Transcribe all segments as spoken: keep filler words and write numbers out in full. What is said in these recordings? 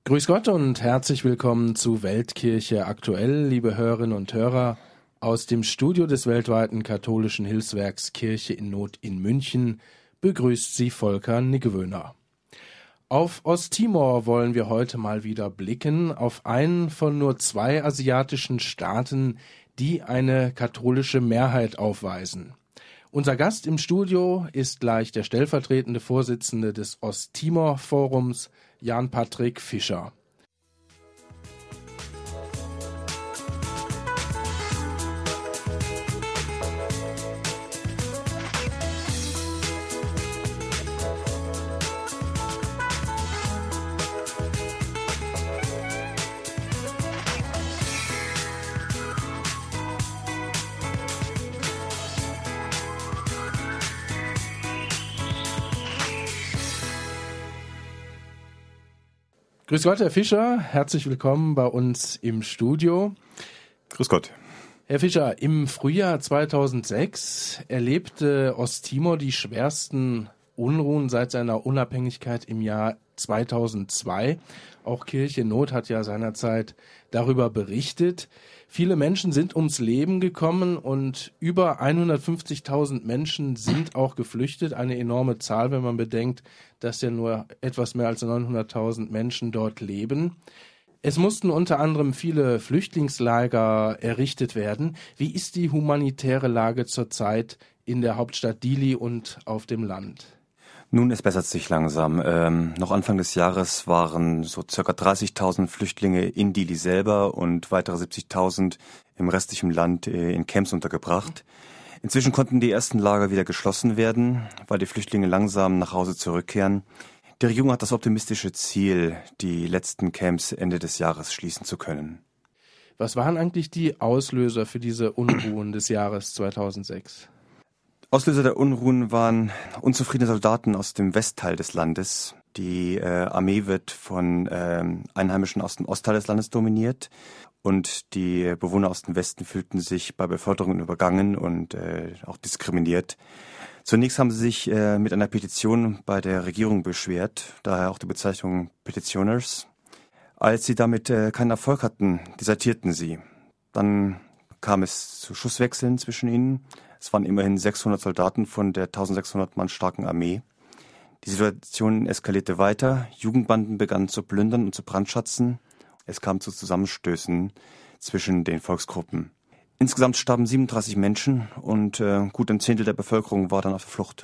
Grüß Gott und herzlich willkommen zu Weltkirche aktuell, liebe Hörerinnen und Hörer. Aus dem Studio des weltweiten katholischen Hilfswerks Kirche in Not in München begrüßt Sie Volker Niggewöhner. Auf Osttimor wollen wir heute mal wieder blicken, auf einen von nur zwei asiatischen Staaten, die eine katholische Mehrheit aufweisen. Unser Gast im Studio ist gleich der stellvertretende Vorsitzende des Osttimor-Forums, Jan-Patrick Fischer. Grüß Gott, Herr Fischer, herzlich willkommen bei uns im Studio. Grüß Gott. Herr Fischer, im Frühjahr zweitausendsechs erlebte Osttimor die schwersten Unruhen seit seiner Unabhängigkeit im Jahr zweitausendzwei. Auch Kirche in Not hat ja seinerzeit darüber berichtet. Viele Menschen sind ums Leben gekommen und über hundertfünfzigtausend Menschen sind auch geflüchtet. Eine enorme Zahl, wenn man bedenkt, dass ja nur etwas mehr als neunhunderttausend Menschen dort leben. Es mussten unter anderem viele Flüchtlingslager errichtet werden. Wie ist die humanitäre Lage zurzeit in der Hauptstadt Dili und auf dem Land? Nun, es bessert sich langsam. Ähm, noch Anfang des Jahres waren so circa dreißigtausend Flüchtlinge in Dili selber und weitere siebzigtausend im restlichen Land äh, in Camps untergebracht. Inzwischen konnten die ersten Lager wieder geschlossen werden, weil die Flüchtlinge langsam nach Hause zurückkehren. Die Regierung hat das optimistische Ziel, die letzten Camps Ende des Jahres schließen zu können. Was waren eigentlich die Auslöser für diese Unruhen des Jahres zweitausendsechs? Auslöser der Unruhen waren unzufriedene Soldaten aus dem Westteil des Landes. Die äh, Armee wird von ähm, Einheimischen aus dem Ostteil des Landes dominiert und die Bewohner aus dem Westen fühlten sich bei Beförderungen übergangen und äh, auch diskriminiert. Zunächst haben sie sich äh, mit einer Petition bei der Regierung beschwert, daher auch die Bezeichnung Petitioners. Als sie damit äh, keinen Erfolg hatten, desertierten sie. Dann kam es zu Schusswechseln zwischen ihnen. Es waren immerhin sechshundert Soldaten von der eintausendsechshundert Mann starken Armee. Die Situation eskalierte weiter. Jugendbanden begannen zu plündern und zu brandschatzen. Es kam zu Zusammenstößen zwischen den Volksgruppen. Insgesamt starben siebenunddreißig Menschen und äh, gut ein Zehntel der Bevölkerung war dann auf der Flucht.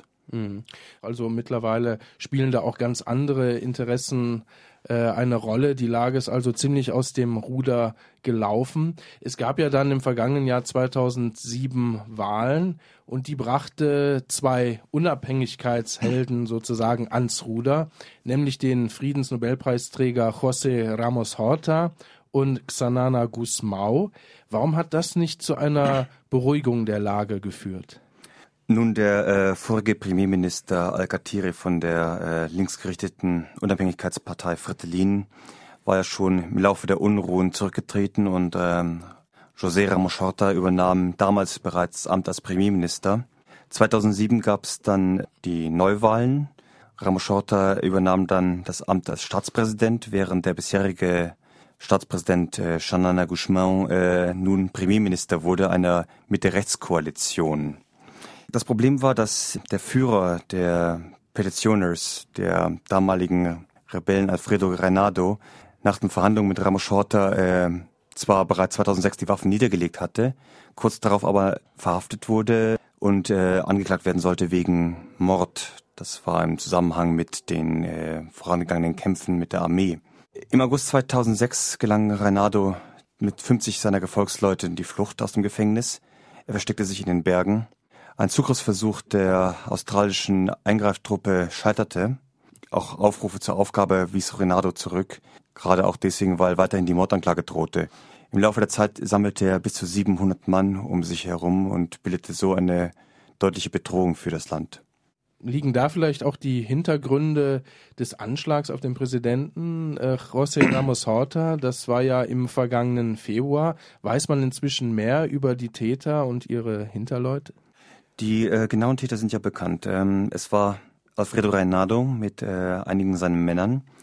Also mittlerweile spielen da auch ganz andere Interessen äh, eine Rolle. Die Lage ist also ziemlich aus dem Ruder gelaufen. Es gab ja dann im vergangenen Jahr zweitausendsieben Wahlen und die brachte zwei Unabhängigkeitshelden sozusagen ans Ruder, nämlich den Friedensnobelpreisträger José Ramos Horta und Xanana Gusmão. Warum hat das nicht zu einer Beruhigung der Lage geführt? Nun, der äh, vorige Premierminister Alcatire von der äh, linksgerichteten Unabhängigkeitspartei Fretilin war ja schon im Laufe der Unruhen zurückgetreten und ähm, José Ramos Horta übernahm damals bereits das Amt als Premierminister. zweitausendsieben gab es dann die Neuwahlen. Ramos Horta übernahm dann das Amt als Staatspräsident, während der bisherige Staatspräsident äh, Xanana Gusmão äh, nun Premierminister wurde, einer Mitte-Rechts-Koalition. Das Problem war, dass der Führer der Petitioners, der damaligen Rebellen Alfredo Reinado, nach den Verhandlungen mit Ramos Horta äh, zwar bereits zweitausendsechs die Waffen niedergelegt hatte, kurz darauf aber verhaftet wurde und äh, angeklagt werden sollte wegen Mord. Das war im Zusammenhang mit den äh, vorangegangenen Kämpfen mit der Armee. Im August zweitausendsechs gelang Reinado mit fünfzig seiner Gefolgsleute die Flucht aus dem Gefängnis. Er versteckte sich in den Bergen. Ein Zugriffsversuch der australischen Eingreiftruppe scheiterte. Auch Aufrufe zur Aufgabe wies Reinado zurück, gerade auch deswegen, weil weiterhin die Mordanklage drohte. Im Laufe der Zeit sammelte er bis zu siebenhundert Mann um sich herum und bildete so eine deutliche Bedrohung für das Land. Liegen da vielleicht auch die Hintergründe des Anschlags auf den Präsidenten äh, José Ramos Horta? Das war ja im vergangenen Februar. Weiß man inzwischen mehr über die Täter und ihre Hinterleute? Die äh, genauen Täter sind ja bekannt. Ähm, es war Alfredo Reinado mit äh, einigen seiner Männern.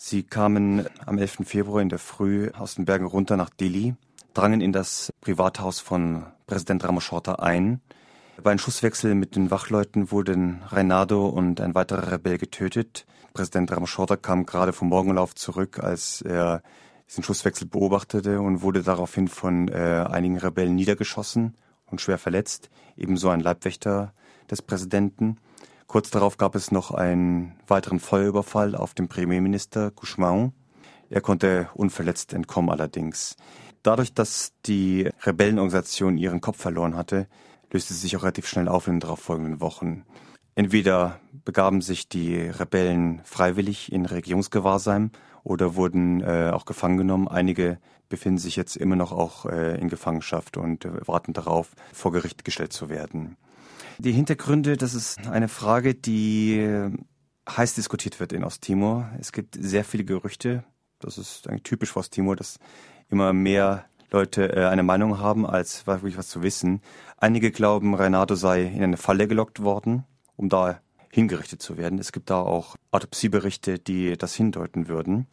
Sie kamen am elften Februar in der Früh aus den Bergen runter nach Dili, drangen in das Privathaus von Präsident Ramos Horta ein. Bei einem Schusswechsel mit den Wachleuten wurden Reinaldo und ein weiterer Rebell getötet. Präsident Ramos Horta kam gerade vom Morgenlauf zurück, als er diesen Schusswechsel beobachtete und wurde daraufhin von äh, einigen Rebellen niedergeschossen und schwer verletzt. Ebenso ein Leibwächter des Präsidenten. Kurz darauf gab es noch einen weiteren Feuerüberfall auf den Premierminister Gusmão. Er konnte unverletzt entkommen allerdings. Dadurch, dass die Rebellenorganisation ihren Kopf verloren hatte, löste sie sich auch relativ schnell auf in den darauffolgenden Wochen. Entweder begaben sich die Rebellen freiwillig in Regierungsgewahrsam oder wurden äh, auch gefangen genommen. Einige befinden sich jetzt immer noch auch äh, in Gefangenschaft und äh, warten darauf, vor Gericht gestellt zu werden. Die Hintergründe, das ist eine Frage, die äh, heiß diskutiert wird in Osttimor. Es gibt sehr viele Gerüchte. Das ist eigentlich typisch für Osttimor, dass immer mehr Leute äh, eine Meinung haben, als wirklich was zu wissen. Einige glauben, Reinaldo sei in eine Falle gelockt worden, um da hingerichtet zu werden. Es gibt da auch Autopsieberichte, die das hindeuten würden.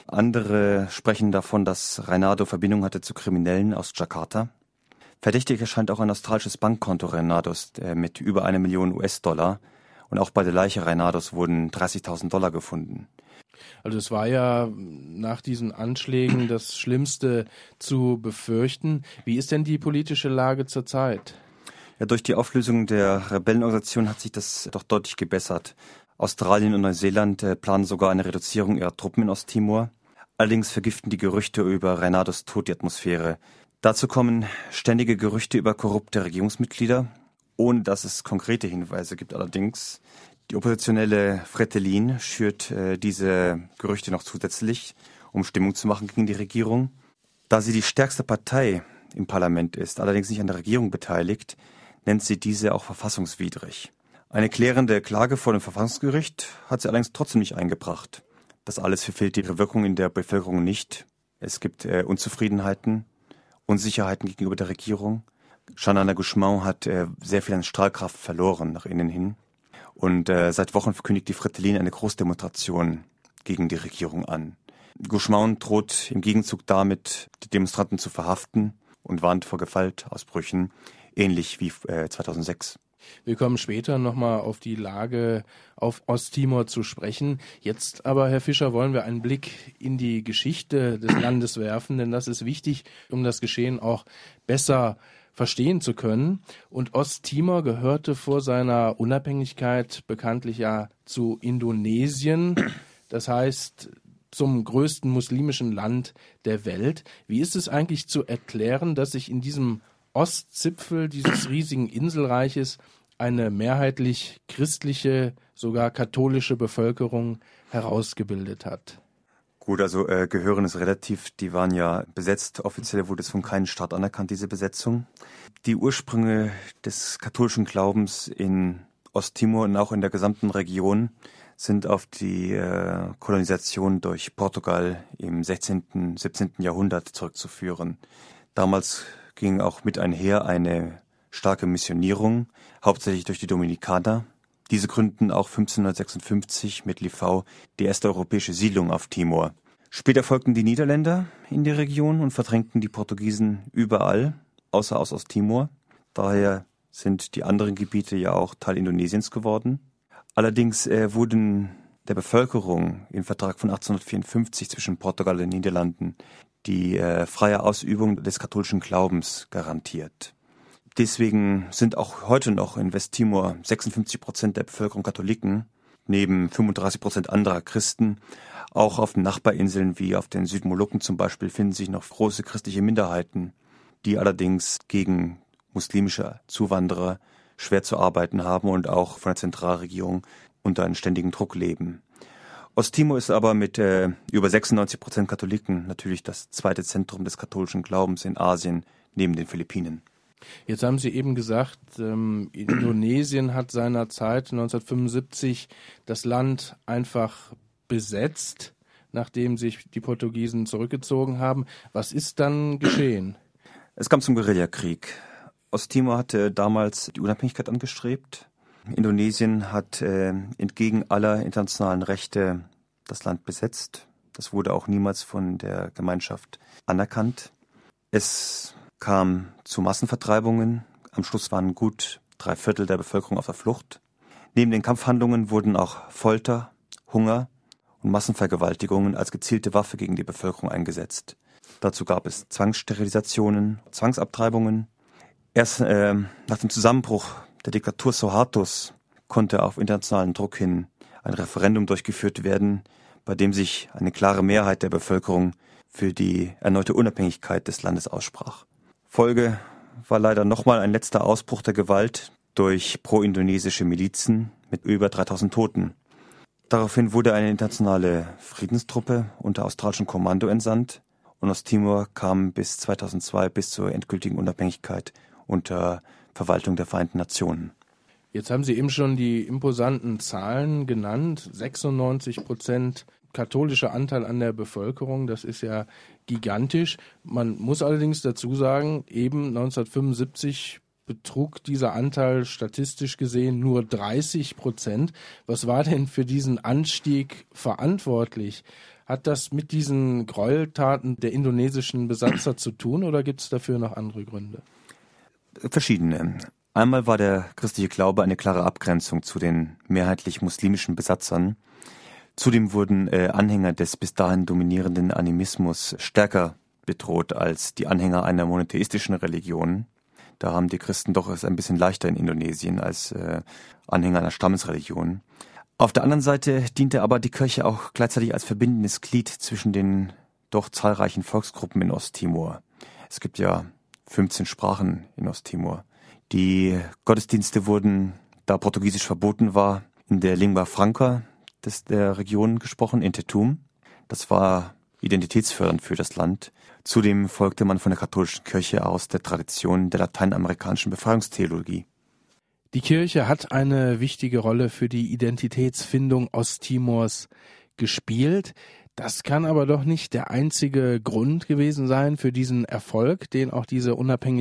Andere sprechen davon, dass Reinaldo Verbindung hatte zu Kriminellen aus Jakarta. Verdächtig erscheint auch ein australisches Bankkonto Reinaldos äh, mit über eine Million U S-Dollar. Und auch bei der Leiche Reinaldos wurden dreißigtausend Dollar gefunden. Also es war ja nach diesen Anschlägen das Schlimmste zu befürchten. Wie ist denn die politische Lage zurzeit? Ja, durch die Auflösung der Rebellenorganisation hat sich das doch deutlich gebessert. Australien und Neuseeland äh, planen sogar eine Reduzierung ihrer Truppen in Osttimor. Allerdings vergiften die Gerüchte über Reinaldos Tod die Atmosphäre. Dazu kommen ständige Gerüchte über korrupte Regierungsmitglieder, ohne dass es konkrete Hinweise gibt allerdings. Die oppositionelle Fretilin schürt äh, diese Gerüchte noch zusätzlich, um Stimmung zu machen gegen die Regierung. Da sie die stärkste Partei im Parlament ist, allerdings nicht an der Regierung beteiligt, nennt sie diese auch verfassungswidrig. Eine klärende Klage vor dem Verfassungsgericht hat sie allerdings trotzdem nicht eingebracht. Das alles verfehlt ihre Wirkung in der Bevölkerung nicht. Es gibt äh, Unzufriedenheiten, Unsicherheiten gegenüber der Regierung. Xanana Gusmão hat äh, sehr viel an Strahlkraft verloren nach innen hin. Und äh, seit Wochen verkündigt die Fretilin eine Großdemonstration gegen die Regierung an. Gusmão droht im Gegenzug damit, die Demonstranten zu verhaften und warnt vor Gewaltausbrüchen, ähnlich wie äh, zweitausendsechs. Wir kommen später nochmal auf die Lage auf Osttimor zu sprechen. Jetzt aber, Herr Fischer, wollen wir einen Blick in die Geschichte des Landes werfen, denn das ist wichtig, um das Geschehen auch besser verstehen zu können. Und Osttimor gehörte vor seiner Unabhängigkeit bekanntlich ja zu Indonesien, das heißt zum größten muslimischen Land der Welt. Wie ist es eigentlich zu erklären, dass sich in diesem Ostzipfel dieses riesigen Inselreiches eine mehrheitlich christliche, sogar katholische Bevölkerung herausgebildet hat? Gut, also äh, gehören ist relativ, die waren ja besetzt. Offiziell wurde es von keinem Staat anerkannt, diese Besetzung. Die Ursprünge des katholischen Glaubens in Osttimor und auch in der gesamten Region sind auf die äh, Kolonisation durch Portugal im sechzehnten, siebzehnten Jahrhundert zurückzuführen. Damals ging auch mit einher eine starke Missionierung, hauptsächlich durch die Dominikaner. Diese gründeten auch fünfzehnhundertsechsundfünfzig mit Livau die erste europäische Siedlung auf Timor. Später folgten die Niederländer in die Region und verdrängten die Portugiesen überall, außer aus Osttimor. Daher sind die anderen Gebiete ja auch Teil Indonesiens geworden. Allerdings äh, wurden der Bevölkerung im Vertrag von achtzehnhundertvierundfünfzig zwischen Portugal und den Niederlanden die äh, freie Ausübung des katholischen Glaubens garantiert. Deswegen sind auch heute noch in Westtimor sechsundfünfzig Prozent der Bevölkerung Katholiken, neben fünfunddreißig Prozent anderer Christen. Auch auf den Nachbarinseln wie auf den Südmolukken zum Beispiel finden sich noch große christliche Minderheiten, die allerdings gegen muslimische Zuwanderer schwer zu arbeiten haben und auch von der Zentralregierung unter einem ständigen Druck leben. Osttimor ist aber mit äh, über sechsundneunzig Prozent Katholiken natürlich das zweite Zentrum des katholischen Glaubens in Asien neben den Philippinen. Jetzt haben Sie eben gesagt, ähm, Indonesien hat seinerzeit neunzehnhundertfünfundsiebzig das Land einfach besetzt, nachdem sich die Portugiesen zurückgezogen haben. Was ist dann geschehen? Es kam zum Guerillakrieg. Osttimor hatte damals die Unabhängigkeit angestrebt. Indonesien hat äh, entgegen aller internationalen Rechte das Land besetzt. Das wurde auch niemals von der Gemeinschaft anerkannt. Es kam zu Massenvertreibungen. Am Schluss waren gut drei Viertel der Bevölkerung auf der Flucht. Neben den Kampfhandlungen wurden auch Folter, Hunger und Massenvergewaltigungen als gezielte Waffe gegen die Bevölkerung eingesetzt. Dazu gab es Zwangssterilisationen, Zwangsabtreibungen. Erst äh, nach dem Zusammenbruch der Diktatur Suhartos konnte auf internationalen Druck hin ein Referendum durchgeführt werden, bei dem sich eine klare Mehrheit der Bevölkerung für die erneute Unabhängigkeit des Landes aussprach. Folge war leider nochmal ein letzter Ausbruch der Gewalt durch pro-indonesische Milizen mit über dreitausend Toten. Daraufhin wurde eine internationale Friedenstruppe unter australischem Kommando entsandt und Osttimor kam bis zweitausendzwei bis zur endgültigen Unabhängigkeit unter Verwaltung der Vereinten Nationen. Jetzt haben Sie eben schon die imposanten Zahlen genannt. sechsundneunzig Prozent katholischer Anteil an der Bevölkerung, das ist ja gigantisch. Man muss allerdings dazu sagen, eben neunzehnhundertfünfundsiebzig betrug dieser Anteil statistisch gesehen nur dreißig Prozent. Was war denn für diesen Anstieg verantwortlich? Hat das mit diesen Gräueltaten der indonesischen Besatzer zu tun oder gibt es dafür noch andere Gründe? Verschiedene. Einmal war der christliche Glaube eine klare Abgrenzung zu den mehrheitlich muslimischen Besatzern. Zudem wurden äh, Anhänger des bis dahin dominierenden Animismus stärker bedroht als die Anhänger einer monotheistischen Religion. Da haben die Christen doch es ein bisschen leichter in Indonesien als äh, Anhänger einer Stammesreligion. Auf der anderen Seite diente aber die Kirche auch gleichzeitig als verbindendes Glied zwischen den doch zahlreichen Volksgruppen in Osttimor. Es gibt ja fünfzehn Sprachen in Osttimor. Die Gottesdienste wurden, da Portugiesisch verboten war, in der Lingua Franca des, der Region gesprochen, in Tetum. Das war identitätsfördernd für das Land. Zudem folgte man von der katholischen Kirche aus der Tradition der lateinamerikanischen Befreiungstheologie. Die Kirche hat eine wichtige Rolle für die Identitätsfindung Osttimors gespielt. Das kann aber doch nicht der einzige Grund gewesen sein für diesen Erfolg, den auch diese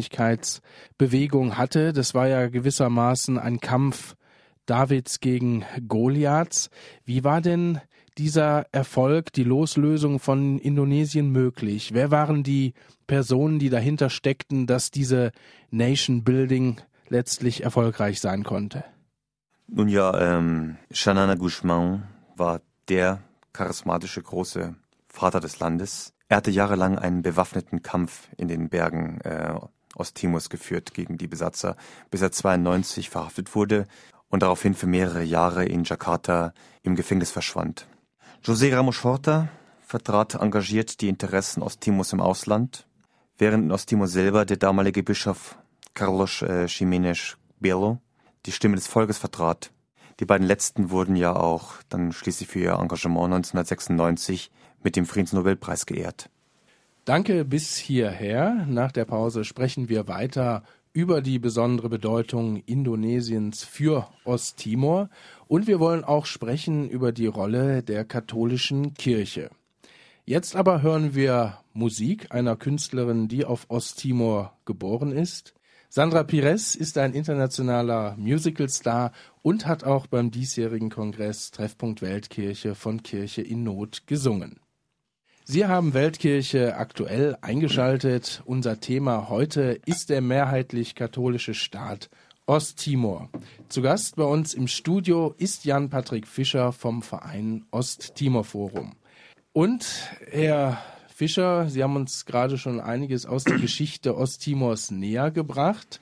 Unabhängigkeitsbewegung hatte. Das war ja gewissermaßen ein Kampf Davids gegen Goliaths. Wie war denn dieser Erfolg, die Loslösung von Indonesien möglich? Wer waren die Personen, die dahinter steckten, dass diese Nation Building letztlich erfolgreich sein konnte? Nun ja, ähm, Xanana Gusmão war der charismatische große Vater des Landes. Er hatte jahrelang einen bewaffneten Kampf in den Bergen äh, Osttimors geführt gegen die Besatzer, bis er zweiundneunzig verhaftet wurde und daraufhin für mehrere Jahre in Jakarta im Gefängnis verschwand. José Ramos Horta vertrat engagiert die Interessen Osttimors im Ausland, während in Osttimor selber der damalige Bischof Carlos äh, Ximenes Belo die Stimme des Volkes vertrat. Die beiden letzten wurden ja auch dann schließlich für ihr Engagement neunzehnhundertsechsundneunzig mit dem Friedensnobelpreis geehrt. Danke bis hierher. Nach der Pause sprechen wir weiter über die besondere Bedeutung Indonesiens für Osttimor und wir wollen auch sprechen über die Rolle der katholischen Kirche. Jetzt aber hören wir Musik einer Künstlerin, die auf Osttimor geboren ist. Sandra Pires ist ein internationaler Musicalstar und hat auch beim diesjährigen Kongress Treffpunkt Weltkirche von Kirche in Not gesungen. Sie haben Weltkirche aktuell eingeschaltet. Unser Thema heute ist der mehrheitlich katholische Staat Osttimor. Zu Gast bei uns im Studio ist Jan-Patrick Fischer vom Verein Osttimor Forum. Und Herr Fischer, Sie haben uns gerade schon einiges aus der Geschichte Osttimors näher gebracht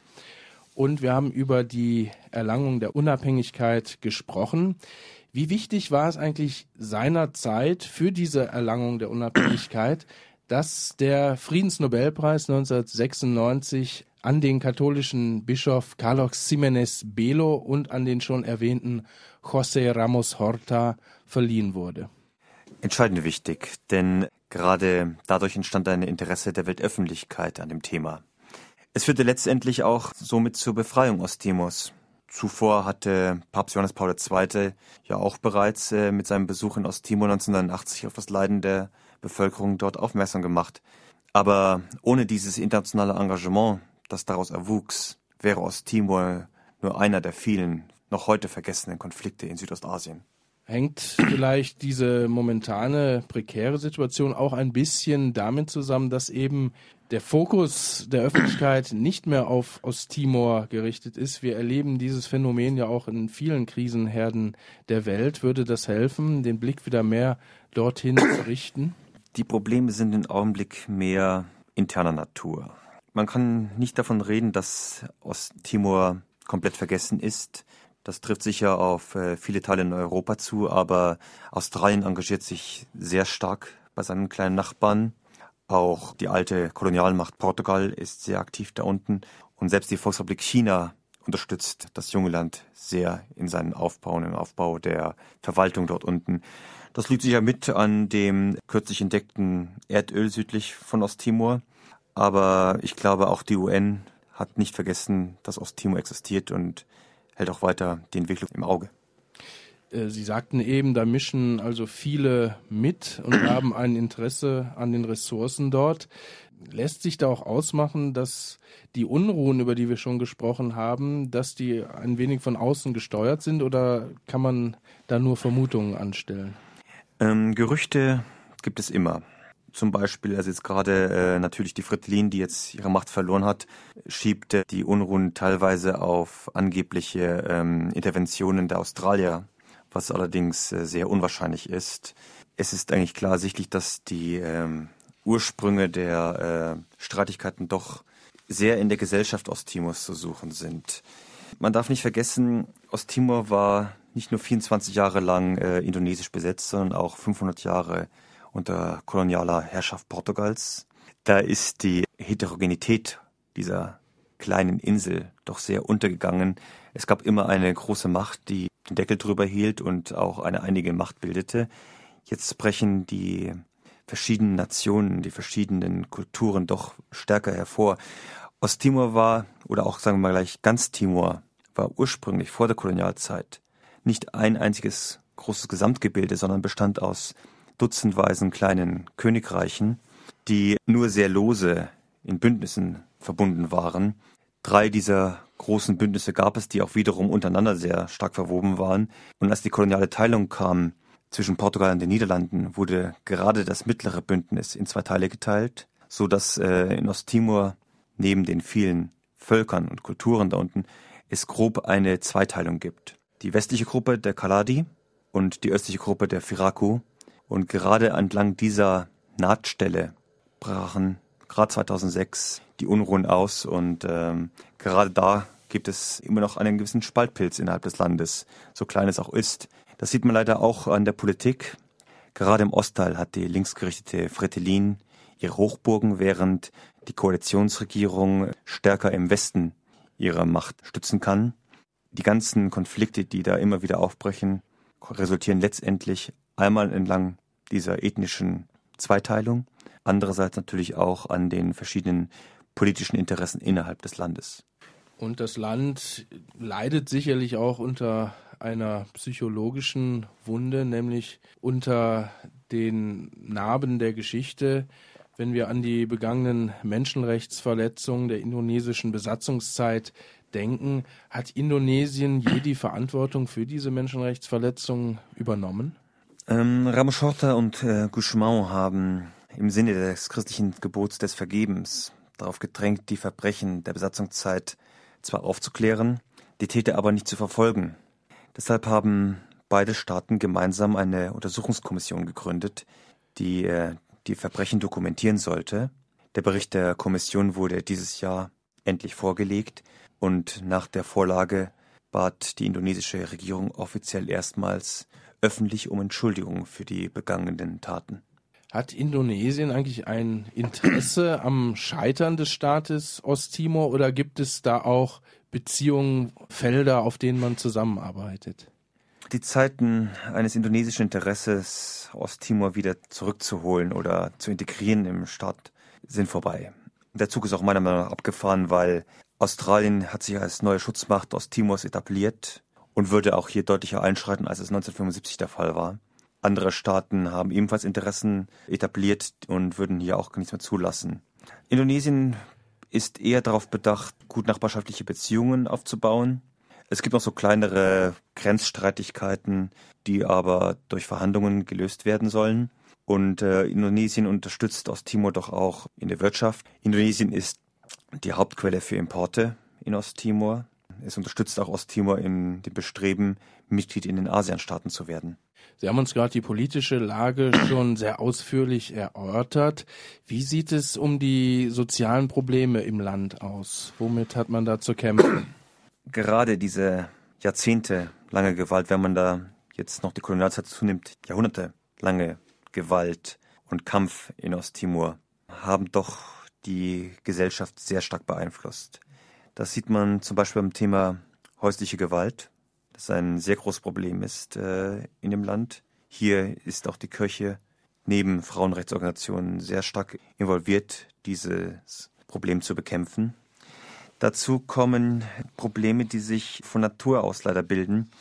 und wir haben über die Erlangung der Unabhängigkeit gesprochen. Wie wichtig war es eigentlich seinerzeit für diese Erlangung der Unabhängigkeit, dass der Friedensnobelpreis neunzehnhundertsechsundneunzig an den katholischen Bischof Carlos Ximenes Belo und an den schon erwähnten José Ramos Horta verliehen wurde? Entscheidend wichtig, denn gerade dadurch entstand ein Interesse der Weltöffentlichkeit an dem Thema. Es führte letztendlich auch somit zur Befreiung Osttimors. Zuvor hatte Papst Johannes Paul der Zweite ja auch bereits äh, mit seinem Besuch in Osttimor neunzehnhundertachtzig auf das Leiden der Bevölkerung dort aufmerksam gemacht. Aber ohne dieses internationale Engagement, das daraus erwuchs, wäre Osttimor nur einer der vielen noch heute vergessenen Konflikte in Südostasien. Hängt vielleicht diese momentane prekäre Situation auch ein bisschen damit zusammen, dass eben der Fokus der Öffentlichkeit nicht mehr auf Osttimor gerichtet ist? Wir erleben dieses Phänomen ja auch in vielen Krisenherden der Welt. Würde das helfen, den Blick wieder mehr dorthin zu richten? Die Probleme sind im Augenblick mehr interner Natur. Man kann nicht davon reden, dass Osttimor komplett vergessen ist. Das trifft sicher auf äh, viele Teile in Europa zu, aber Australien engagiert sich sehr stark bei seinen kleinen Nachbarn. Auch die alte Kolonialmacht Portugal ist sehr aktiv da unten. Und selbst die Volksrepublik China unterstützt das junge Land sehr in seinen Aufbau und im Aufbau der Verwaltung dort unten. Das liegt sicher mit an dem kürzlich entdeckten Erdöl südlich von Osttimor. Aber ich glaube, auch die U N hat nicht vergessen, dass Osttimor existiert und hält auch weiter die Entwicklung im Auge. Sie sagten eben, da mischen also viele mit und haben ein Interesse an den Ressourcen dort. Lässt sich da auch ausmachen, dass die Unruhen, über die wir schon gesprochen haben, dass die ein wenig von außen gesteuert sind, oder kann man da nur Vermutungen anstellen? Ähm, Gerüchte gibt es immer. Zum Beispiel, also jetzt gerade äh, natürlich die Fretilin, die jetzt ihre Macht verloren hat, schiebt äh, die Unruhen teilweise auf angebliche ähm, Interventionen der Australier, was allerdings äh, sehr unwahrscheinlich ist. Es ist eigentlich klar ersichtlich, dass die ähm, Ursprünge der äh, Streitigkeiten doch sehr in der Gesellschaft Osttimors zu suchen sind. Man darf nicht vergessen, Osttimor war nicht nur vierundzwanzig Jahre lang äh, indonesisch besetzt, sondern auch fünfhundert Jahre unter kolonialer Herrschaft Portugals. Da ist die Heterogenität dieser kleinen Insel doch sehr untergegangen. Es gab immer eine große Macht, die den Deckel drüber hielt und auch eine einige Macht bildete. Jetzt brechen die verschiedenen Nationen, die verschiedenen Kulturen doch stärker hervor. Osttimor war, oder auch sagen wir mal gleich ganz Timor, war ursprünglich vor der Kolonialzeit nicht ein einziges großes Gesamtgebilde, sondern bestand aus dutzendweisen kleinen Königreichen, die nur sehr lose in Bündnissen verbunden waren. Drei dieser großen Bündnisse gab es, die auch wiederum untereinander sehr stark verwoben waren. Und als die koloniale Teilung kam zwischen Portugal und den Niederlanden, wurde gerade das mittlere Bündnis in zwei Teile geteilt, so dass äh, in Osttimor neben den vielen Völkern und Kulturen da unten es grob eine Zweiteilung gibt. Die westliche Gruppe der Kaladi und die östliche Gruppe der Firaku. Und gerade entlang dieser Nahtstelle brachen gerade zweitausendsechs die Unruhen aus und ähm, gerade da gibt es immer noch einen gewissen Spaltpilz innerhalb des Landes, so klein es auch ist. Das sieht man leider auch an der Politik. Gerade im Ostteil hat die linksgerichtete Fretilin ihre Hochburgen, während die Koalitionsregierung stärker im Westen ihre Macht stützen kann. Die ganzen Konflikte, die da immer wieder aufbrechen, resultieren letztendlich einmal entlang dieser ethnischen Zweiteilung, andererseits natürlich auch an den verschiedenen politischen Interessen innerhalb des Landes. Und das Land leidet sicherlich auch unter einer psychologischen Wunde, nämlich unter den Narben der Geschichte. Wenn wir an die begangenen Menschenrechtsverletzungen der indonesischen Besatzungszeit denken, hat Indonesien je die Verantwortung für diese Menschenrechtsverletzungen übernommen? Ähm, Ramos Horta und äh, Gusmão haben im Sinne des christlichen Gebots des Vergebens darauf gedrängt, die Verbrechen der Besatzungszeit zwar aufzuklären, die Täter aber nicht zu verfolgen. Deshalb haben beide Staaten gemeinsam eine Untersuchungskommission gegründet, die äh, die Verbrechen dokumentieren sollte. Der Bericht der Kommission wurde dieses Jahr endlich vorgelegt und nach der Vorlage bat die indonesische Regierung offiziell erstmals öffentlich um Entschuldigung für die begangenen Taten. Hat Indonesien eigentlich ein Interesse am Scheitern des Staates Osttimor oder gibt es da auch Beziehungen, Felder, auf denen man zusammenarbeitet? Die Zeiten eines indonesischen Interesses, Osttimor wieder zurückzuholen oder zu integrieren im Staat, sind vorbei. Der Zug ist auch meiner Meinung nach abgefahren, weil Australien hat sich als neue Schutzmacht Osttimors etabliert und würde auch hier deutlicher einschreiten, als es neunzehnhundertfünfundsiebzig der Fall war. Andere Staaten haben ebenfalls Interessen etabliert und würden hier auch nichts mehr zulassen. Indonesien ist eher darauf bedacht, gut nachbarschaftliche Beziehungen aufzubauen. Es gibt noch so kleinere Grenzstreitigkeiten, die aber durch Verhandlungen gelöst werden sollen. Und äh, Indonesien unterstützt Osttimor doch auch in der Wirtschaft. Indonesien ist die Hauptquelle für Importe in Osttimor. Es unterstützt auch Osttimor in dem Bestreben, Mitglied in den ASEAN-Staaten zu werden. Sie haben uns gerade die politische Lage schon sehr ausführlich erörtert. Wie sieht es um die sozialen Probleme im Land aus? Womit hat man da zu kämpfen? Gerade diese jahrzehntelange Gewalt, wenn man da jetzt noch die Kolonialzeit zunimmt, jahrhundertelange Gewalt und Kampf in Osttimor, haben doch die Gesellschaft sehr stark beeinflusst. Das sieht man zum Beispiel beim Thema häusliche Gewalt, das ein sehr großes Problem ist äh, in dem Land. Hier ist auch die Kirche neben Frauenrechtsorganisationen sehr stark involviert, dieses Problem zu bekämpfen. Dazu kommen Probleme, die sich von Natur aus leider bilden.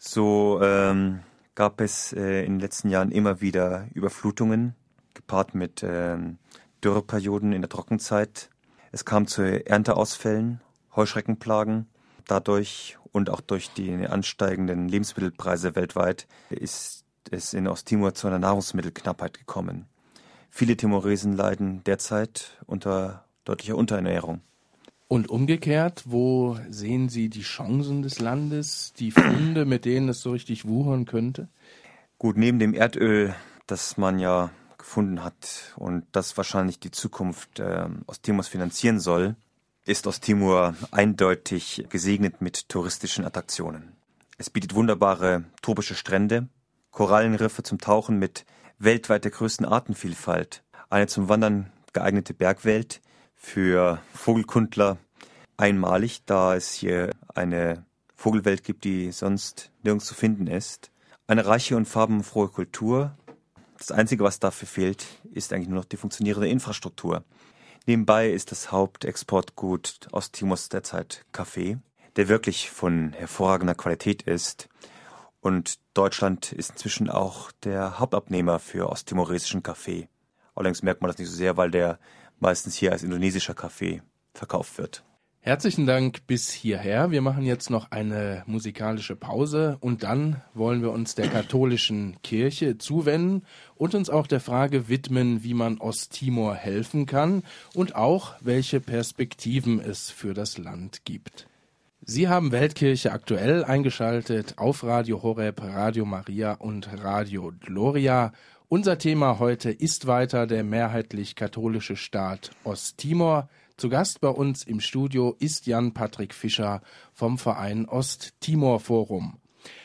So ähm, gab es äh, in den letzten Jahren immer wieder Überflutungen, gepaart mit ähm, Dürreperioden in der Trockenzeit. Es kam zu Ernteausfällen, Heuschreckenplagen. Dadurch und auch durch die ansteigenden Lebensmittelpreise weltweit ist es in Osttimor zu einer Nahrungsmittelknappheit gekommen. Viele Timoresen leiden derzeit unter deutlicher Unterernährung. Und umgekehrt, wo sehen Sie die Chancen des Landes, die Funde, mit denen es so richtig wuchern könnte? Gut, neben dem Erdöl, das man ja gefunden hat und das wahrscheinlich die Zukunft äh, Osttimors finanzieren soll, ist Osttimor eindeutig gesegnet mit touristischen Attraktionen. Es bietet wunderbare tropische Strände, Korallenriffe zum Tauchen mit weltweit der größten Artenvielfalt, eine zum Wandern geeignete Bergwelt, für Vogelkundler einmalig, da es hier eine Vogelwelt gibt, die sonst nirgends zu finden ist. Eine reiche und farbenfrohe Kultur. Das Einzige, was dafür fehlt, ist eigentlich nur noch die funktionierende Infrastruktur. Nebenbei ist das Hauptexportgut Osttimors derzeit Kaffee, der wirklich von hervorragender Qualität ist. Und Deutschland ist inzwischen auch der Hauptabnehmer für ostimoresischen Kaffee. Allerdings merkt man das nicht so sehr, weil der meistens hier als indonesischer Kaffee verkauft wird. Herzlichen Dank bis hierher. Wir machen jetzt noch eine musikalische Pause und dann wollen wir uns der katholischen Kirche zuwenden und uns auch der Frage widmen, wie man Osttimor helfen kann und auch, welche Perspektiven es für das Land gibt. Sie haben Weltkirche aktuell eingeschaltet auf Radio Horeb, Radio Maria und Radio Gloria. Unser Thema heute ist weiter der mehrheitlich katholische Staat Osttimor. Zu Gast bei uns im Studio ist Jan-Patrick Fischer vom Verein Osttimor Forum.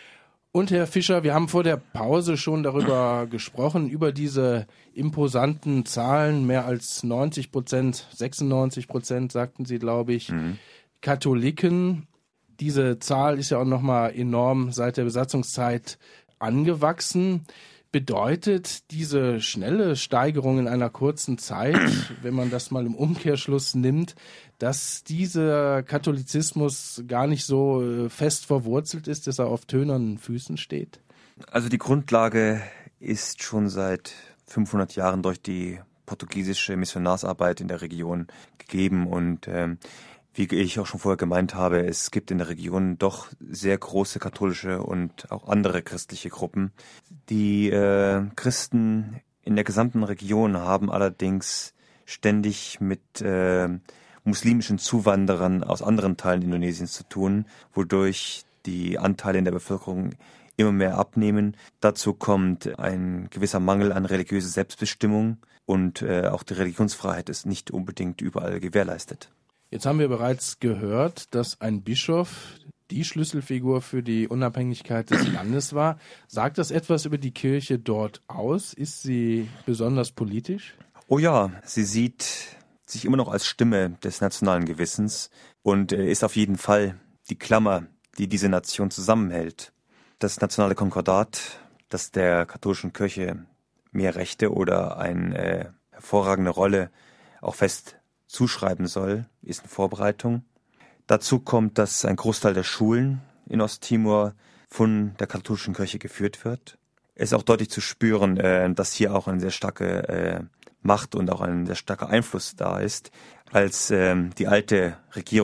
Und Herr Fischer, wir haben vor der Pause schon darüber gesprochen, über diese imposanten Zahlen, mehr als neunzig Prozent, sechsundneunzig Prozent sagten Sie, glaube ich, mhm. Katholiken. Diese Zahl ist ja auch nochmal enorm seit der Besatzungszeit angewachsen. Bedeutet diese schnelle Steigerung in einer kurzen Zeit, wenn man das mal im Umkehrschluss nimmt, dass dieser Katholizismus gar nicht so fest verwurzelt ist, dass er auf tönernen Füßen steht? Also die Grundlage ist schon seit fünfhundert Jahren durch die portugiesische Missionarsarbeit in der Region gegeben und ähm, wie ich auch schon vorher gemeint habe, es gibt in der Region doch sehr große katholische und auch andere christliche Gruppen. Die äh, Christen in der gesamten Region haben allerdings ständig mit äh, muslimischen Zuwanderern aus anderen Teilen Indonesiens zu tun, wodurch die Anteile in der Bevölkerung immer mehr abnehmen. Dazu kommt ein gewisser Mangel an religiöser Selbstbestimmung und äh, auch die Religionsfreiheit ist nicht unbedingt überall gewährleistet. Jetzt haben wir bereits gehört, dass ein Bischof die Schlüsselfigur für die Unabhängigkeit des Landes war. Sagt das etwas über die Kirche dort aus? Ist sie besonders politisch? Oh ja, sie sieht sich immer noch als Stimme des nationalen Gewissens und ist auf jeden Fall die Klammer, die diese Nation zusammenhält. Das nationale Konkordat, das der katholischen Kirche mehr Rechte oder eine äh, hervorragende Rolle auch fest zuschreiben soll, ist in Vorbereitung. Dazu kommt, dass ein Großteil der Schulen in Osttimor von der katholischen Kirche geführt wird. Es ist auch deutlich zu spüren, äh, dass hier auch eine sehr starke äh, Macht und auch ein sehr starker Einfluss da ist. Als äh, die alte Regierung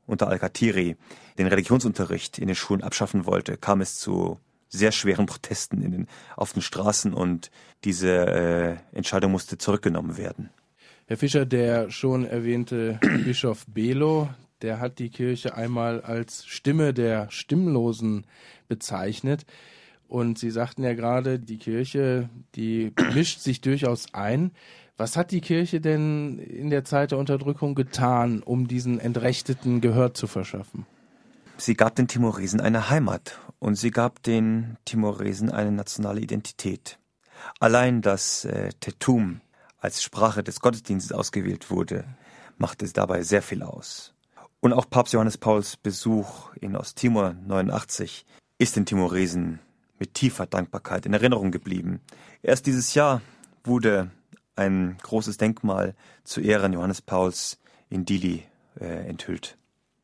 unter Al-Khatiri den Religionsunterricht in den Schulen abschaffen wollte, kam es zu sehr schweren Protesten in den, auf den Straßen und diese äh, Entscheidung musste zurückgenommen werden. Herr Fischer, der schon erwähnte Bischof Belo, der hat die Kirche einmal als Stimme der Stimmlosen bezeichnet. Und Sie sagten ja gerade, die Kirche, die mischt sich durchaus ein. Was hat die Kirche denn in der Zeit der Unterdrückung getan, um diesen Entrechteten Gehör zu verschaffen? Sie gab den Timoresen eine Heimat und sie gab den Timoresen eine nationale Identität. Allein, dass äh, Tetum als Sprache des Gottesdienstes ausgewählt wurde, machte dabei sehr viel aus. Und auch Papst Johannes Pauls Besuch in Osttimor neunundachtzig ist den Timoresen mit tiefer Dankbarkeit in Erinnerung geblieben. Erst dieses Jahr wurde ein großes Denkmal zu Ehren Johannes Pauls in Dili äh, enthüllt.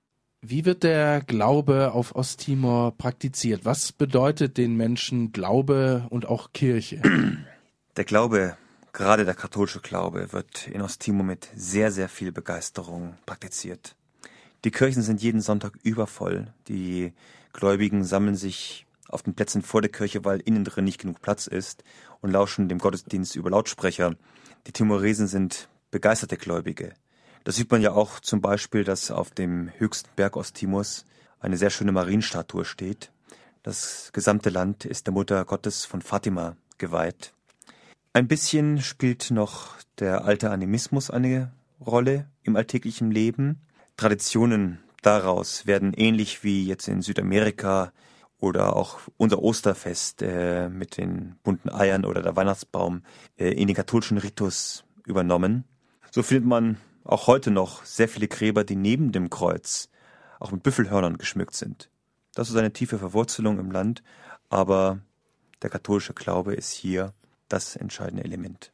Wie wird der Glaube auf Osttimor praktiziert? Was bedeutet den Menschen Glaube und auch Kirche? Der Glaube, gerade der katholische Glaube, wird in Osttimor mit sehr, sehr viel Begeisterung praktiziert. Die Kirchen sind jeden Sonntag übervoll. Die Gläubigen sammeln sich auf den Plätzen vor der Kirche, weil innen drin nicht genug Platz ist, und lauschen dem Gottesdienst über Lautsprecher. Die Timoresen sind begeisterte Gläubige. Das sieht man ja auch zum Beispiel, dass auf dem höchsten Berg Osttimors eine sehr schöne Marienstatue steht. Das gesamte Land ist der Mutter Gottes von Fatima geweiht. Ein bisschen spielt noch der alte Animismus eine Rolle im alltäglichen Leben. Traditionen daraus werden ähnlich wie jetzt in Südamerika oder auch unser Osterfest äh, mit den bunten Eiern oder der Weihnachtsbaum äh, in den katholischen Ritus übernommen. So findet man auch heute noch sehr viele Gräber, die neben dem Kreuz auch mit Büffelhörnern geschmückt sind. Das ist eine tiefe Verwurzelung im Land, aber der katholische Glaube ist hier das entscheidende Element.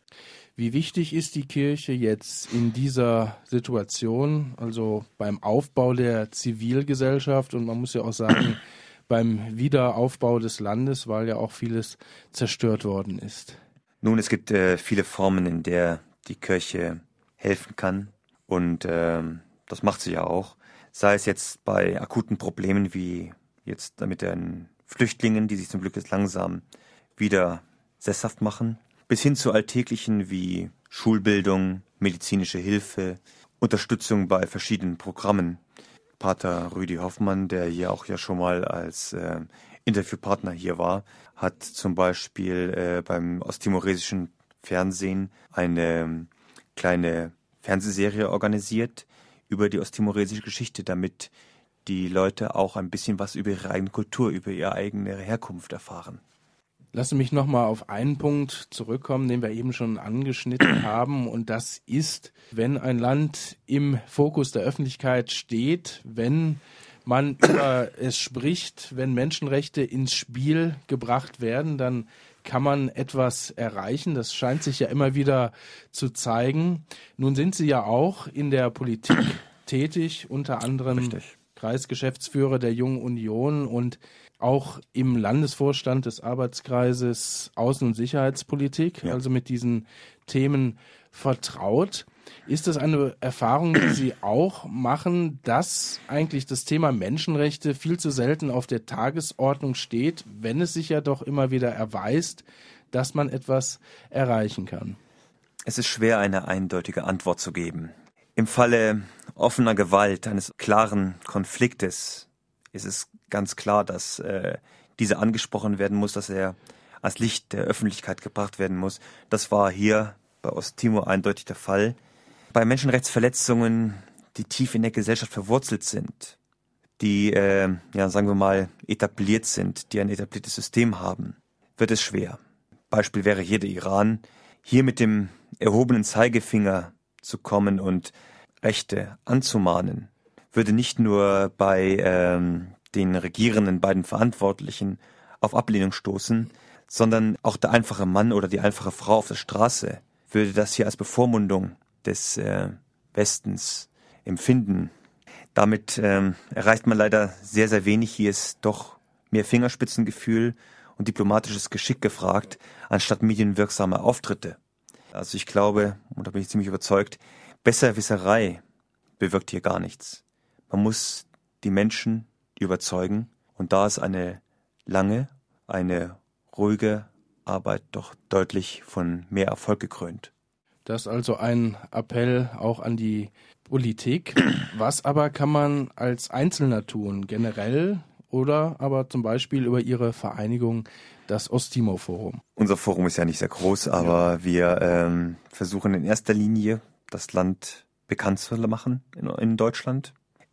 Wie wichtig ist die Kirche jetzt in dieser Situation, also beim Aufbau der Zivilgesellschaft und man muss ja auch sagen, beim Wiederaufbau des Landes, weil ja auch vieles zerstört worden ist? Nun, es gibt äh, viele Formen, in der die Kirche helfen kann und äh, das macht sie ja auch. Sei es jetzt bei akuten Problemen wie jetzt mit den Flüchtlingen, die sich zum Glück jetzt langsam wieder sesshaft machen, bis hin zu alltäglichen wie Schulbildung, medizinische Hilfe, Unterstützung bei verschiedenen Programmen. Pater Rüdi Hoffmann, der hier auch ja schon mal als äh, Interviewpartner hier war, hat zum Beispiel äh, beim ostimoresischen Fernsehen eine kleine Fernsehserie organisiert über die ostimoresische Geschichte, damit die Leute auch ein bisschen was über ihre eigene Kultur, über ihre eigene Herkunft erfahren. Lassen mich nochmal auf einen Punkt zurückkommen, den wir eben schon angeschnitten haben. Und das ist, wenn ein Land im Fokus der Öffentlichkeit steht, wenn man über es spricht, wenn Menschenrechte ins Spiel gebracht werden, dann kann man etwas erreichen. Das scheint sich ja immer wieder zu zeigen. Nun sind Sie ja auch in der Politik tätig, unter anderem Richtig. Kreisgeschäftsführer der Jungen Union und auch im Landesvorstand des Arbeitskreises Außen- und Sicherheitspolitik, ja. Also mit diesen Themen vertraut. Ist das eine Erfahrung, die Sie auch machen, dass eigentlich das Thema Menschenrechte viel zu selten auf der Tagesordnung steht, wenn es sich ja doch immer wieder erweist, dass man etwas erreichen kann? Es ist schwer, eine eindeutige Antwort zu geben. Im Falle offener Gewalt, eines klaren Konfliktes, ist es ganz klar, dass äh, dieser angesprochen werden muss, dass er ans Licht der Öffentlichkeit gebracht werden muss. Das war hier bei Osttimor eindeutig der Fall. Bei Menschenrechtsverletzungen, die tief in der Gesellschaft verwurzelt sind, die, äh, ja, sagen wir mal, etabliert sind, die ein etabliertes System haben, wird es schwer. Beispiel wäre hier der Iran. Hier mit dem erhobenen Zeigefinger zu kommen und Rechte anzumahnen, würde nicht nur bei ähm, den regierenden beiden Verantwortlichen auf Ablehnung stoßen, sondern auch der einfache Mann oder die einfache Frau auf der Straße würde das hier als Bevormundung des äh, Westens empfinden. Damit ähm, erreicht man leider sehr, sehr wenig. Hier ist doch mehr Fingerspitzengefühl und diplomatisches Geschick gefragt, anstatt medienwirksame Auftritte. Also ich glaube, und da bin ich ziemlich überzeugt, Besserwisserei bewirkt hier gar nichts. Man muss die Menschen überzeugen. Und da ist eine lange, eine ruhige Arbeit doch deutlich von mehr Erfolg gekrönt. Das ist also ein Appell auch an die Politik. Was aber kann man als Einzelner tun, generell oder aber zum Beispiel über Ihre Vereinigung, das Osttimor-Forum? Unser Forum ist ja nicht sehr groß, aber ja. wir ähm, versuchen in erster Linie, das Land bekannt zu machen in, in Deutschland,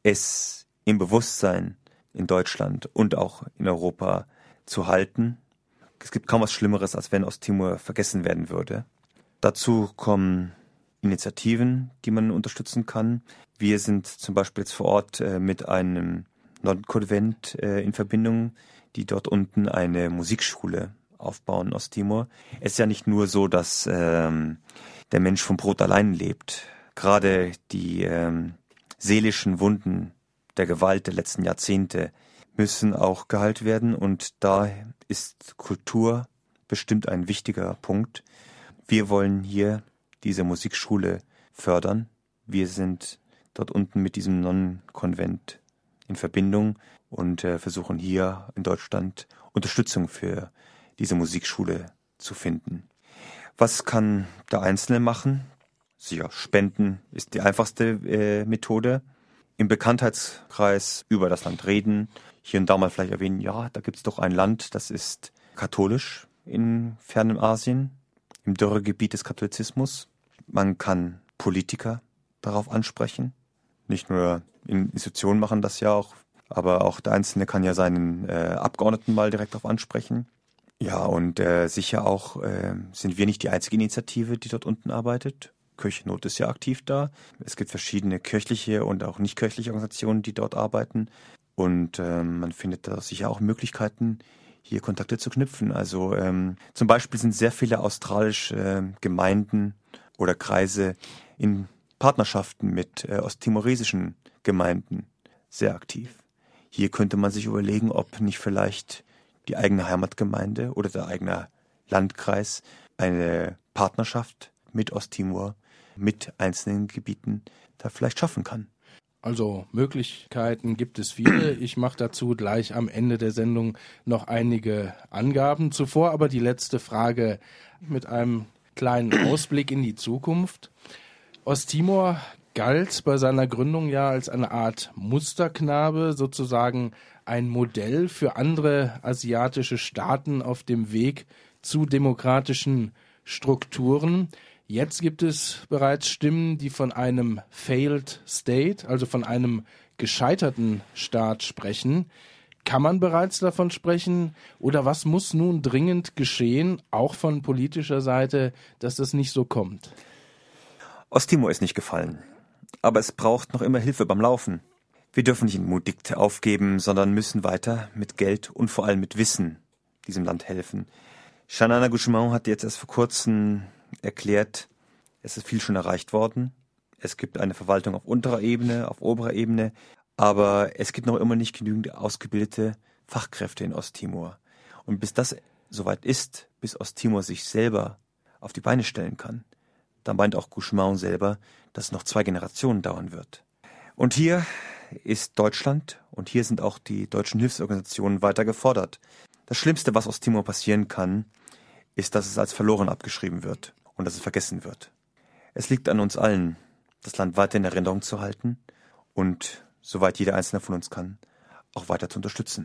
es im Bewusstsein in Deutschland und auch in Europa zu halten. Es gibt kaum was Schlimmeres, als wenn Osttimor vergessen werden würde. Dazu kommen Initiativen, die man unterstützen kann. Wir sind zum Beispiel jetzt vor Ort äh, mit einem Nordkonvent äh, in Verbindung, die dort unten eine Musikschule aufbauen in Osttimor. Es ist ja nicht nur so, dass ähm, der Mensch vom Brot allein lebt. Gerade die ähm, seelischen Wunden der Gewalt der letzten Jahrzehnte müssen auch geheilt werden und da ist Kultur bestimmt ein wichtiger Punkt. Wir wollen hier diese Musikschule fördern. Wir sind dort unten mit diesem Nonnenkonvent in Verbindung und äh, versuchen hier in Deutschland Unterstützung für diese Musikschule zu finden. Was kann der Einzelne machen? Sicher, Spenden ist die einfachste äh, Methode. Im Bekanntheitskreis über das Land reden, hier und da mal vielleicht erwähnen, ja, da gibt es doch ein Land, das ist katholisch in fernem Asien, im Dürregebiet des Katholizismus. Man kann Politiker darauf ansprechen. Nicht nur Institutionen machen das ja auch, aber auch der Einzelne kann ja seinen äh, Abgeordneten mal direkt darauf ansprechen. Ja, und äh, sicher auch äh, sind wir nicht die einzige Initiative, die dort unten arbeitet. Kirchennot ist ja aktiv da. Es gibt verschiedene kirchliche und auch nicht kirchliche Organisationen, die dort arbeiten. Und ähm, man findet da sicher auch Möglichkeiten, hier Kontakte zu knüpfen. Also ähm, zum Beispiel sind sehr viele australische äh, Gemeinden oder Kreise in Partnerschaften mit äh, osttimoresischen Gemeinden sehr aktiv. Hier könnte man sich überlegen, ob nicht vielleicht die eigene Heimatgemeinde oder der eigene Landkreis eine Partnerschaft mit Osttimor, mit einzelnen Gebieten da vielleicht schaffen kann. Also Möglichkeiten gibt es viele. Ich mache dazu gleich am Ende der Sendung noch einige Angaben. Zuvor aber die letzte Frage mit einem kleinen Ausblick in die Zukunft. Osttimor galt bei seiner Gründung ja als eine Art Musterknabe, sozusagen ein Modell für andere asiatische Staaten auf dem Weg zu demokratischen Strukturen. Jetzt gibt es bereits Stimmen, die von einem Failed State, also von einem gescheiterten Staat sprechen. Kann man bereits davon sprechen? Oder was muss nun dringend geschehen, auch von politischer Seite, dass das nicht so kommt? Osttimor ist nicht gefallen, aber es braucht noch immer Hilfe beim Laufen. Wir dürfen nicht in Mudigte aufgeben, sondern müssen weiter mit Geld und vor allem mit Wissen diesem Land helfen. Xanana Gusmão hat jetzt erst vor kurzem erklärt, es ist viel schon erreicht worden. Es gibt eine Verwaltung auf unterer Ebene, auf oberer Ebene, aber es gibt noch immer nicht genügend ausgebildete Fachkräfte in Osttimor. Und bis das soweit ist, bis Osttimor sich selber auf die Beine stellen kann, da meint auch Gusmão selber, dass es noch zwei Generationen dauern wird. Und hier ist Deutschland und hier sind auch die deutschen Hilfsorganisationen weiter gefordert. Das Schlimmste, was Osttimor passieren kann, ist, dass es als verloren abgeschrieben wird und dass es vergessen wird. Es liegt an uns allen, das Land weiter in Erinnerung zu halten und, soweit jeder Einzelne von uns kann, auch weiter zu unterstützen.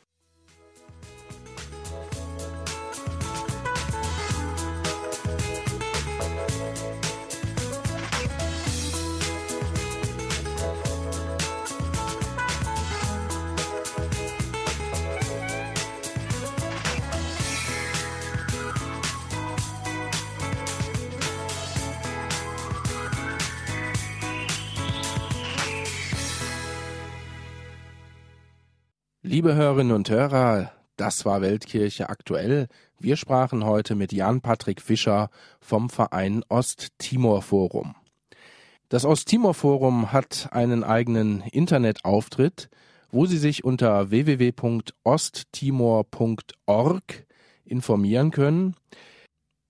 Liebe Hörerinnen und Hörer, das war Weltkirche aktuell. Wir sprachen heute mit Jan-Patrick Fischer vom Verein Osttimor-Forum. Das Osttimor-Forum hat einen eigenen Internetauftritt, wo Sie sich unter w w w punkt osttimor punkt org informieren können.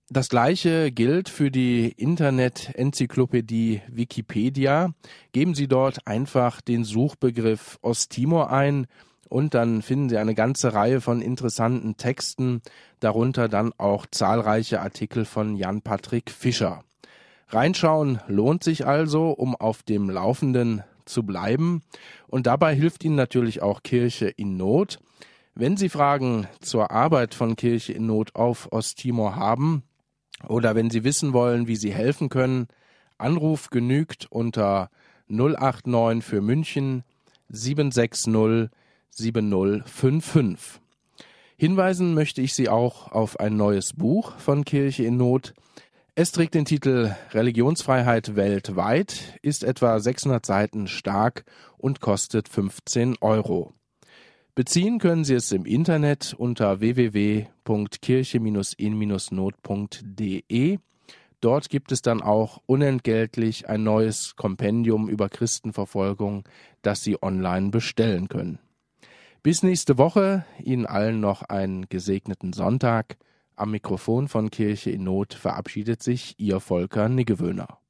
Das Gleiche gilt für die Internet-Enzyklopädie Wikipedia. Geben Sie dort einfach den Suchbegriff Osttimor ein und dann finden Sie eine ganze Reihe von interessanten Texten, darunter dann auch zahlreiche Artikel von Jan-Patrick Fischer. Reinschauen lohnt sich also, um auf dem Laufenden zu bleiben. Und dabei hilft Ihnen natürlich auch Kirche in Not. Wenn Sie Fragen zur Arbeit von Kirche in Not auf Osttimor haben oder wenn Sie wissen wollen, wie Sie helfen können, Anruf genügt unter null acht neun für München sieben sechs null sieben null fünf fünf. Hinweisen möchte ich Sie auch auf ein neues Buch von Kirche in Not. Es trägt den Titel Religionsfreiheit weltweit, ist etwa sechshundert Seiten stark und kostet fünfzehn Euro. Beziehen können Sie es im Internet unter w w w punkt kirche in not punkt d e. Dort gibt es dann auch unentgeltlich ein neues Kompendium über Christenverfolgung, das Sie online bestellen können. Bis nächste Woche, Ihnen allen noch einen gesegneten Sonntag. Am Mikrofon von Kirche in Not verabschiedet sich Ihr Volker Niggewöhner.